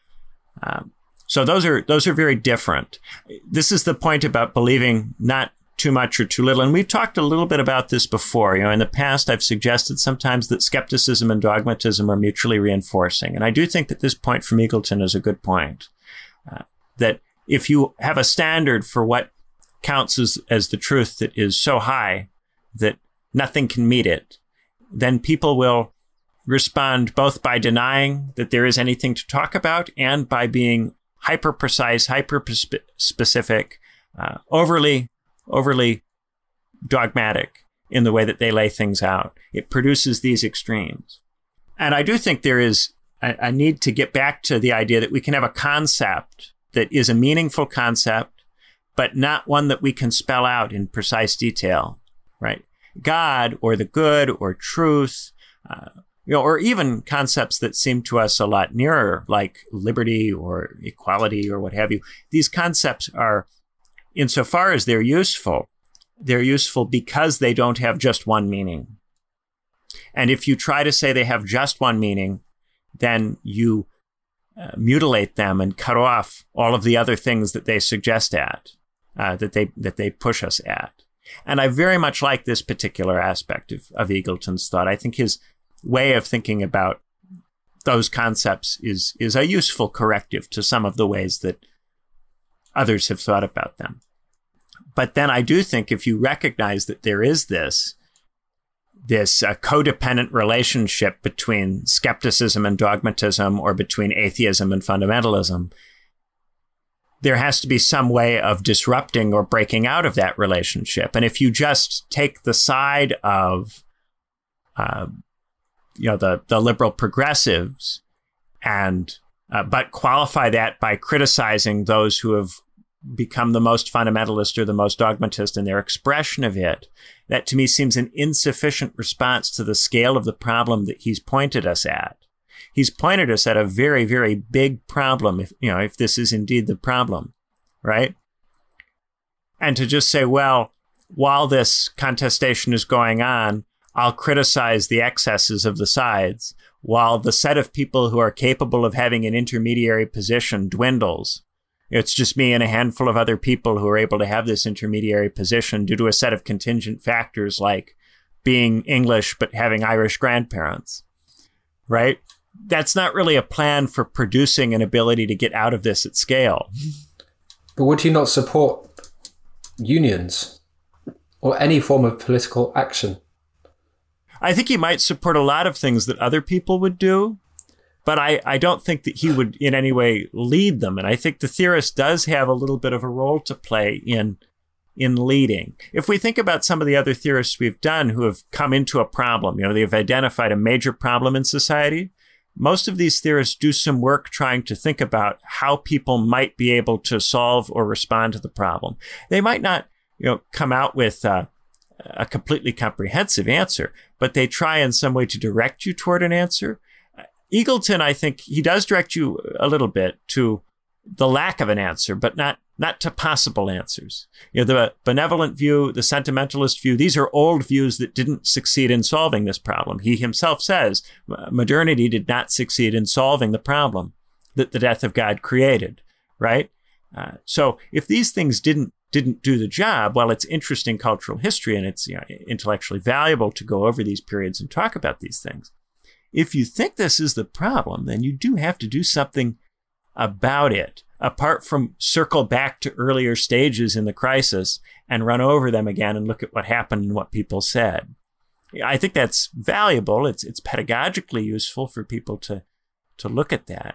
Um, So those are those are very different. This is the point about believing not too much or too little. And we've talked a little bit about this before. You know, in the past, I've suggested sometimes that skepticism and dogmatism are mutually reinforcing. And I do think that this point from Eagleton is a good point. Uh, that if you have a standard for what counts as, as the truth that is so high that nothing can meet it, then people will respond both by denying that there is anything to talk about and by being hyper precise, hyper specific, uh, overly, overly dogmatic in the way that they lay things out. It produces these extremes. And I do think there is a, a need to get back to the idea that we can have a concept that is a meaningful concept, but not one that we can spell out in precise detail, right? God or the good or truth, uh, You know, or even concepts that seem to us a lot nearer, like liberty or equality or what have you. These concepts are, insofar as they're useful, they're useful because they don't have just one meaning. And if you try to say they have just one meaning, then you uh, mutilate them and cut off all of the other things that they suggest at, uh, that they that they push us at. And I very much like this particular aspect of, of Eagleton's thought. I think his way of thinking about those concepts is is a useful corrective to some of the ways that others have thought about them. But then I do think if you recognize that there is this, this uh, codependent relationship between skepticism and dogmatism or between atheism and fundamentalism, there has to be some way of disrupting or breaking out of that relationship. And if you just take the side of uh, you know, the, the liberal progressives and, uh, but qualify that by criticizing those who have become the most fundamentalist or the most dogmatist in their expression of it, that to me seems an insufficient response to the scale of the problem that he's pointed us at. He's pointed us at a very, very big problem, if, you know, if this is indeed the problem, right? And to just say, well, while this contestation is going on, I'll criticize the excesses of the sides, while the set of people who are capable of having an intermediary position dwindles. It's just me and a handful of other people who are able to have this intermediary position due to a set of contingent factors like being English but having Irish grandparents, right? That's not really a plan for producing an ability to get out of this at scale. But would you not support unions or any form of political action. I think he might support a lot of things that other people would do, but I, I don't think that he would in any way lead them. And I think the theorist does have a little bit of a role to play in in leading. If we think about some of the other theorists we've done who have come into a problem, you know, they've identified a major problem in society. Most of these theorists do some work trying to think about how people might be able to solve or respond to the problem. They might not, you know, come out with uh, a completely comprehensive answer, but they try in some way to direct you toward an answer. Eagleton, I think he does direct you a little bit to the lack of an answer, but not not to possible answers. You know, the benevolent view, the sentimentalist view, these are old views that didn't succeed in solving this problem. He himself says modernity did not succeed in solving the problem that the death of God created, right? Uh, so if these things didn't didn't do the job, while it's interesting cultural history and it's, you know, intellectually valuable to go over these periods and talk about these things, if you think this is the problem, then you do have to do something about it, apart from circle back to earlier stages in the crisis and run over them again and look at what happened and what people said. I think that's valuable. It's it's pedagogically useful for people to to look at that.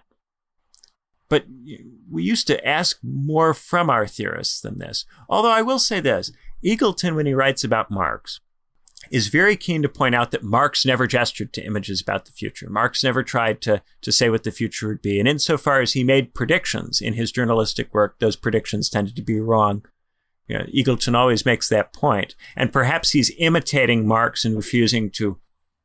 But we used to ask more from our theorists than this. Although I will say this, Eagleton, when he writes about Marx, is very keen to point out that Marx never gestured to images about the future. Marx never tried to, to say what the future would be. And insofar as he made predictions in his journalistic work, those predictions tended to be wrong. You know, Eagleton always makes that point. And perhaps he's imitating Marx and refusing to,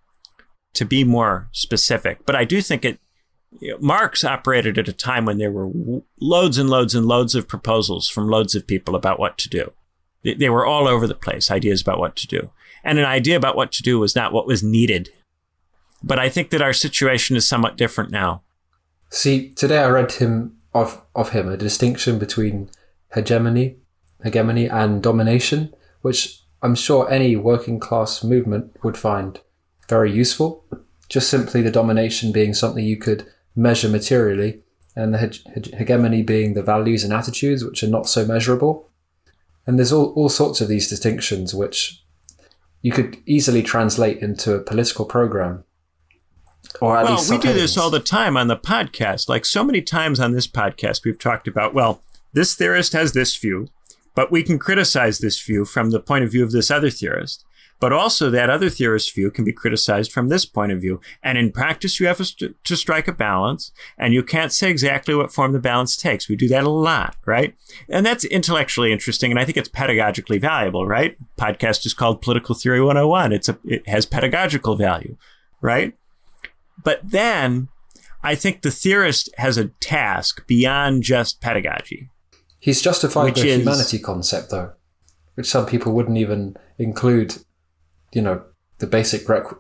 to be more specific. But I do think it, you know, Marx operated at a time when there were loads and loads and loads of proposals from loads of people about what to do. They, they were all over the place, ideas about what to do. And an idea about what to do was not what was needed. But I think that our situation is somewhat different now. See, today I read him of of him a distinction between hegemony, hegemony and domination, which I'm sure any working class movement would find very useful. Just simply the domination being something you could measure materially, and the hege- hegemony being the values and attitudes which are not so measurable. And there's all, all sorts of these distinctions which you could easily translate into a political program. Or at well, least we do subheadings. this all the time on the podcast. Like so many times on this podcast, we've talked about, well, this theorist has this view, but we can criticize this view from the point of view of this other theorist. But also that other theorist's view can be criticized from this point of view. And in practice, you have to, st- to strike a balance, and you can't say exactly what form the balance takes. We do that a lot, right? And that's intellectually interesting, and I think it's pedagogically valuable, right? Podcast is called Political Theory one oh one. It's a, it has pedagogical value, right? But then I think the theorist has a task beyond just pedagogy. He's justified the is, humanity concept, though, which some people wouldn't even include, you know, the basic rec-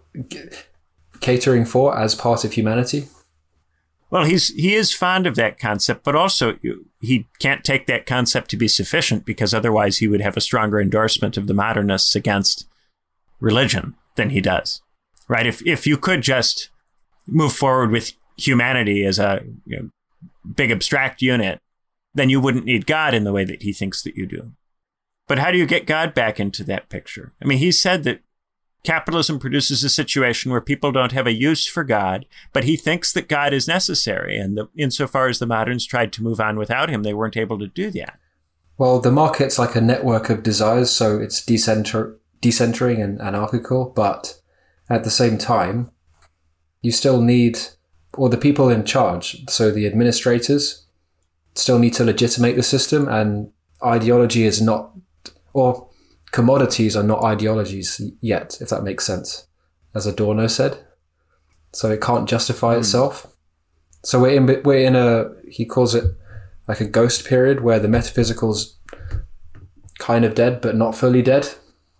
catering for as part of humanity. Well, he's he is fond of that concept, but also he can't take that concept to be sufficient, because otherwise he would have a stronger endorsement of the modernists against religion than he does, right? If if you could just move forward with humanity as a, you know, big abstract unit, then you wouldn't need God in the way that he thinks that you do. But how do you get God back into that picture? I mean, he said that capitalism produces a situation where people don't have a use for God, but he thinks that God is necessary. And the, insofar as the moderns tried to move on without him, they weren't able to do that. Well, the market's like a network of desires, so it's decenter- decentering and anarchical, but at the same time, you still need, or the people in charge, so the administrators, still need to legitimate the system, and ideology is not, or commodities are not ideologies yet, if that makes sense, as Adorno said. So it can't justify mm. itself. So we're in, we're in a, he calls it like a ghost period where the metaphysical's kind of dead, but not fully dead.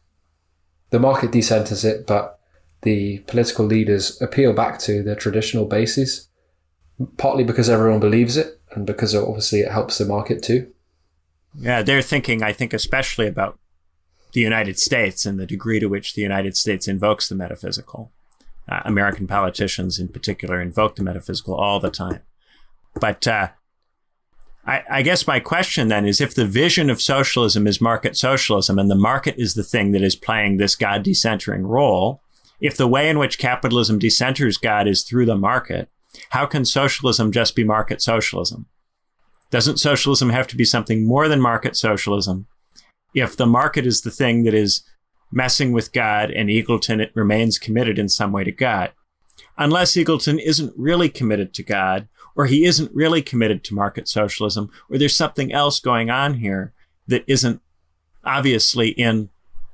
The market decenters it, but the political leaders appeal back to their traditional bases, partly because everyone believes it, and because obviously it helps the market too. Yeah, they're thinking, I think, especially about the United States and the degree to which the United States invokes the metaphysical. Uh, American politicians in particular invoke the metaphysical all the time. But uh, I, I guess my question then is, if the vision of socialism is market socialism and the market is the thing that is playing this God decentering role, if the way in which capitalism decenters God is through the market, how can socialism just be market socialism? Doesn't socialism have to be something more than market socialism? If the market is the thing that is messing with God and Eagleton, it remains committed in some way to God. Unless Eagleton isn't really committed to God, or he isn't really committed to market socialism, or there's something else going on here that isn't obviously in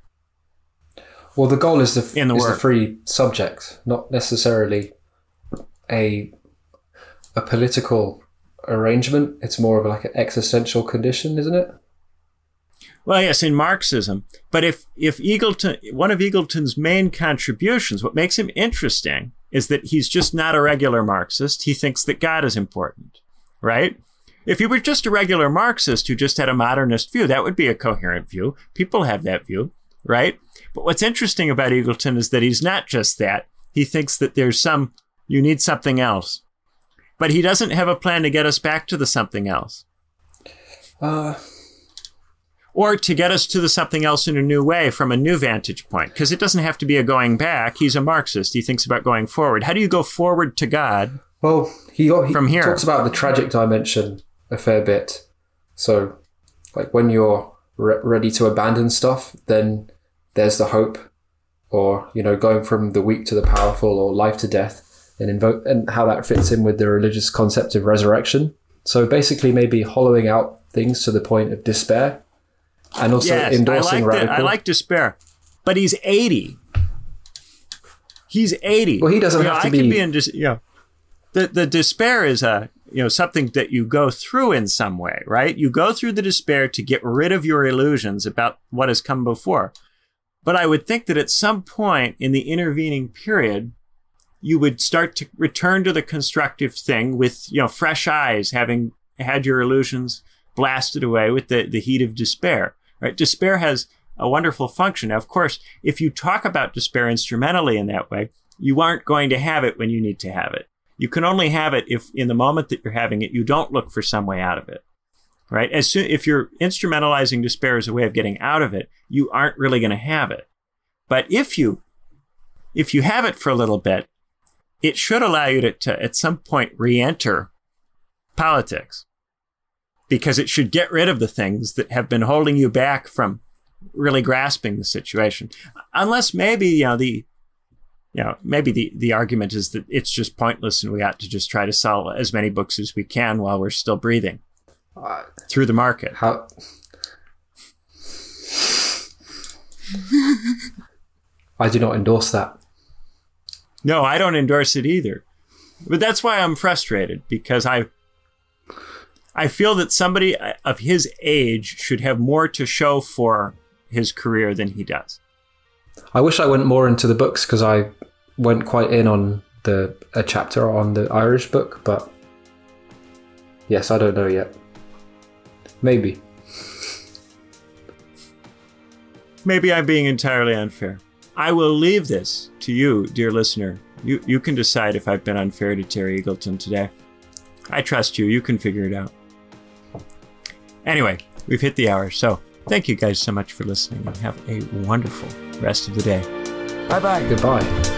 Well, the goal is the, in the, is work. the free subject, not necessarily a a political arrangement. It's more of like an existential condition, isn't it? Well, yes, in Marxism. But if, if Eagleton, one of Eagleton's main contributions, what makes him interesting is that he's just not a regular Marxist. He thinks that God is important, right? If he were just a regular Marxist who just had a modernist view, that would be a coherent view. People have that view, right? But what's interesting about Eagleton is that he's not just that. He thinks that there's some, you need something else. But he doesn't have a plan to get us back to the something else. Uh... Or to get us to the something else in a new way from a new vantage point. Because it doesn't have to be a going back. He's a Marxist. He thinks about going forward. How do you go forward to God? Well, he, he from here? talks about the tragic dimension a fair bit. So, like when you're re- ready to abandon stuff, then there's the hope. Or, you know, going from the weak to the powerful, or life to death, and invoke, and how that fits in with the religious concept of resurrection. So basically maybe hollowing out things to the point of despair. And also yes, endorsing I like radical. The, I like despair, but he's eighty. He's eighty. Well, he doesn't you have know, to I be. Can be in dis- you know, the the despair is a you know something that you go through in some way, right? You go through the despair to get rid of your illusions about what has come before. But I would think that at some point in the intervening period, you would start to return to the constructive thing with you know fresh eyes, having had your illusions blasted away with the, the heat of despair. Right? Despair has a wonderful function. Now, of course, if you talk about despair instrumentally in that way, you aren't going to have it when you need to have it. You can only have it if in the moment that you're having it, you don't look for some way out of it. Right? As soon, if you're instrumentalizing despair as a way of getting out of it, you aren't really going to have it. But if you, if you have it for a little bit, it should allow you to, to at some point re-enter politics. Because it should get rid of the things that have been holding you back from really grasping the situation. Unless maybe, you know, the, you know, maybe the, the argument is that it's just pointless and we ought to just try to sell as many books as we can while we're still breathing uh, through the market. How? I do not endorse that. No, I don't endorse it either. But that's why I'm frustrated, because I I feel that somebody of his age should have more to show for his career than he does. I wish I went more into the books, because I went quite in on the a chapter on the Irish book, but yes, I don't know yet. Maybe. Maybe I'm being entirely unfair. I will leave this to you, dear listener. You you can decide if I've been unfair to Terry Eagleton today. I trust you. You can figure it out. Anyway, we've hit the hour, so thank you guys so much for listening, and have a wonderful rest of the day. Bye-bye. Goodbye.